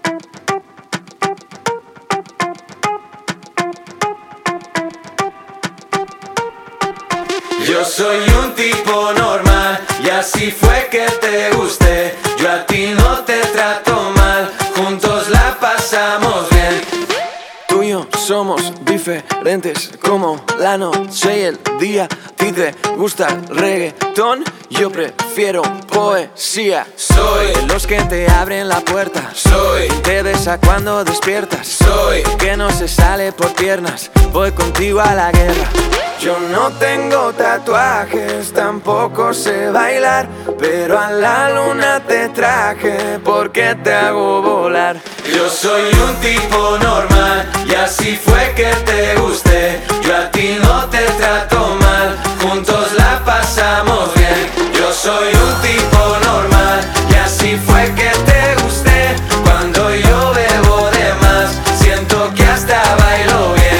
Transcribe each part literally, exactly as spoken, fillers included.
Yo soy un tipo normal y así fue que te gusté. Yo a ti no te trato mal, juntos la pasamos bien. Tú y yo somos diferentes como la noche y el día. A ti te gusta el reggaetón, yo prefiero poesía. Soy de los que te abren la puerta, Soy te besa cuando despiertas. Soy que no se sale por piernas, voy contigo a la guerra. Yo no tengo tatuajes, tampoco sé bailar, pero a la luna te traje porque te hago volar. Yo soy un tipo normal y así fue que te gusté. Yo a ti no te trato mal, juntos la pasamos bien. Yo soy un tipo normal y así fue que te gusté. Cuando yo bebo de más, siento que hasta bailo bien.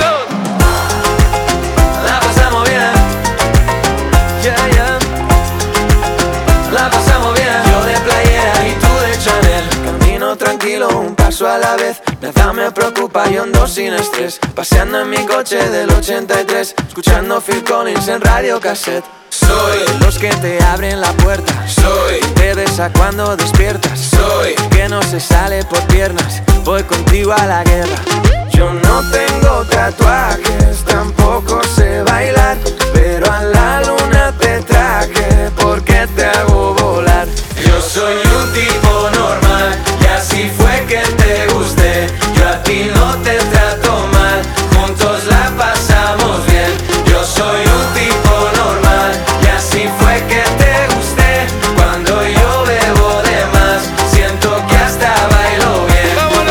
La pasamos bien, yeah, yeah. la pasamos bien. Yo de playera y tú de Chanel. Camino tranquilo, un paso a la vez. Nada me preocupa, yo ando sin estrés. Paseando en mi coche del ochenta y tres, escuchando Phil Collins en radio cassette. Soy de los que te abren la puerta, Soy te besa cuando despiertas. Soy que no se sale por piernas, voy contigo a la guerra. Yo no tengo tatuajes, tampoco sé bailar, pero a la luna te traje porque te hago volar. Yo soy un tipo normal y así fue que te gusté. Yo a ti no te trato mal, juntos la pasamos bien. Yo soy un tipo normal y así fue que te gusté. Cuando yo bebo de más, siento que hasta bailo bien.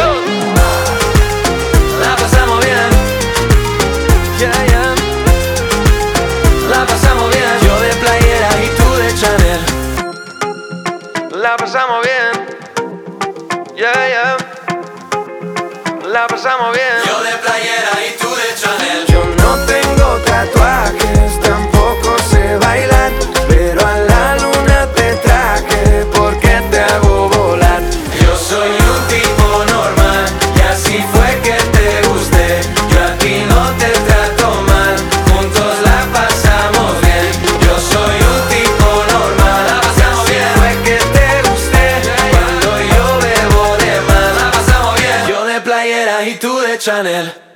La pasamos bien, Yeah, yeah. la pasamos bien. Yo de playera y tú de Chanel. La pasamos bien, yeah, yeah. La pasamos bien. Yo de playera y tú de Chanel. Yo no tengo tatuajes, tampoco sé bailar, pero a la luna te traje porque te hago volar. Yo soy un tipo normal y así fue que te gusté. Yo a ti no te trato mal, juntos la pasamos bien. Yo soy un tipo normal, la pasamos bien. Fue que te gusté Cuando yo bebo de más, la pasamos bien. yo de playera y tú de Chanel.